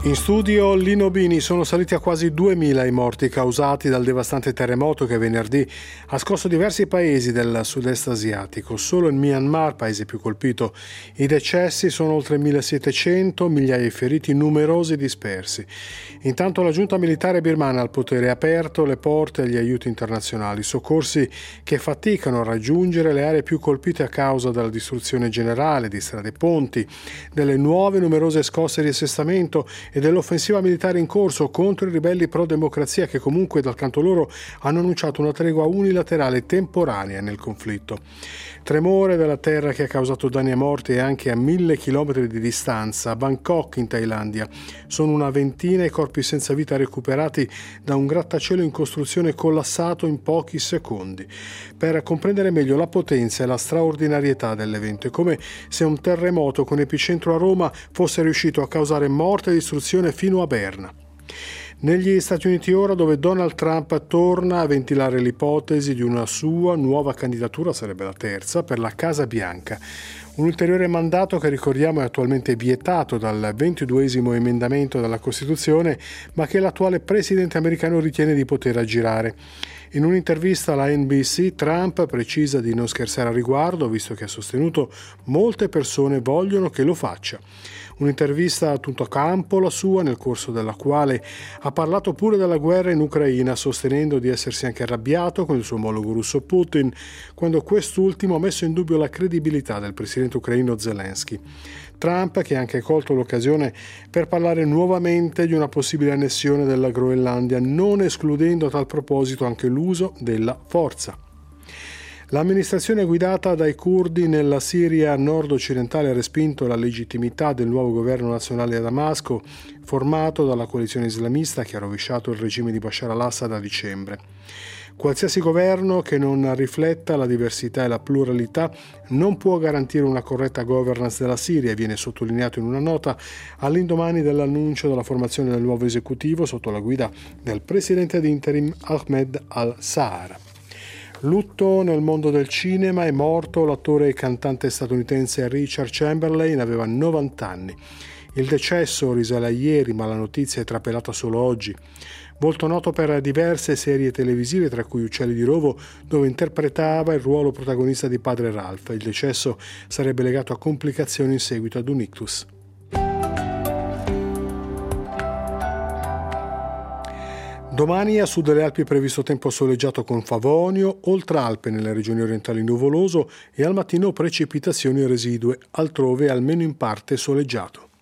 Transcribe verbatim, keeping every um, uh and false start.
In studio Lino Bini. Sono saliti a quasi duemila i morti causati dal devastante terremoto che venerdì ha scosso diversi paesi del sud-est asiatico. Solo il Myanmar, paese più colpito, i decessi sono oltre millesettecento, migliaia di feriti, numerosi dispersi. Intanto la giunta militare birmana al potere ha aperto le porte agli aiuti internazionali, soccorsi che faticano a raggiungere le aree più colpite a causa della distruzione generale di strade e ponti, delle nuove numerose scosse di assestamento e dell'offensiva militare in corso contro i ribelli pro-democrazia che comunque dal canto loro hanno annunciato una tregua unilaterale temporanea nel conflitto. Tremore della terra che ha causato danni e morti anche a mille chilometri di distanza, a Bangkok in Thailandia. Sono una ventina i corpi senza vita recuperati da un grattacielo in costruzione collassato in pochi secondi. Per comprendere meglio la potenza e la straordinarietà dell'evento, è come se un terremoto con epicentro a Roma fosse riuscito a causare morte e distruzione fino a Berna. Negli Stati Uniti ora, dove Donald Trump torna a ventilare l'ipotesi di una sua nuova candidatura, sarebbe la terza, per la Casa Bianca. Un ulteriore mandato che, ricordiamo, è attualmente vietato dal ventiduesimo emendamento della Costituzione, ma che l'attuale presidente americano ritiene di poter aggirare. In un'intervista alla N B C, Trump precisa di non scherzare a riguardo, visto che ha sostenuto molte persone vogliono che lo faccia. Un'intervista a tutto campo la sua, nel corso della quale ha parlato pure della guerra in Ucraina, sostenendo di essersi anche arrabbiato con il suo omologo russo Putin, quando quest'ultimo ha messo in dubbio la credibilità del presidente ucraino Zelensky. Trump, che ha anche colto l'occasione per parlare nuovamente di una possibile annessione della Groenlandia, non escludendo a tal proposito anche l'uso della forza. L'amministrazione guidata dai curdi nella Siria nord-occidentale ha respinto la legittimità del nuovo governo nazionale a Damasco, formato dalla coalizione islamista che ha rovesciato il regime di Bashar al-Assad a dicembre. Qualsiasi governo che non rifletta la diversità e la pluralità non può garantire una corretta governance della Siria, viene sottolineato in una nota all'indomani dell'annuncio della formazione del nuovo esecutivo sotto la guida del presidente di interim Ahmed al-Sahar. Lutto nel mondo del cinema, è morto l'attore e cantante statunitense Richard Chamberlain, aveva novanta anni. Il decesso risale a ieri, ma la notizia è trapelata solo oggi. Molto noto per diverse serie televisive, tra cui Uccelli di Rovo, dove interpretava il ruolo protagonista di padre Ralph. Il decesso sarebbe legato a complicazioni in seguito ad un ictus. Domani a sud delle Alpi è previsto tempo soleggiato con favonio, oltre Alpe nelle regioni orientali nuvoloso e al mattino precipitazioni residue, altrove almeno in parte soleggiato.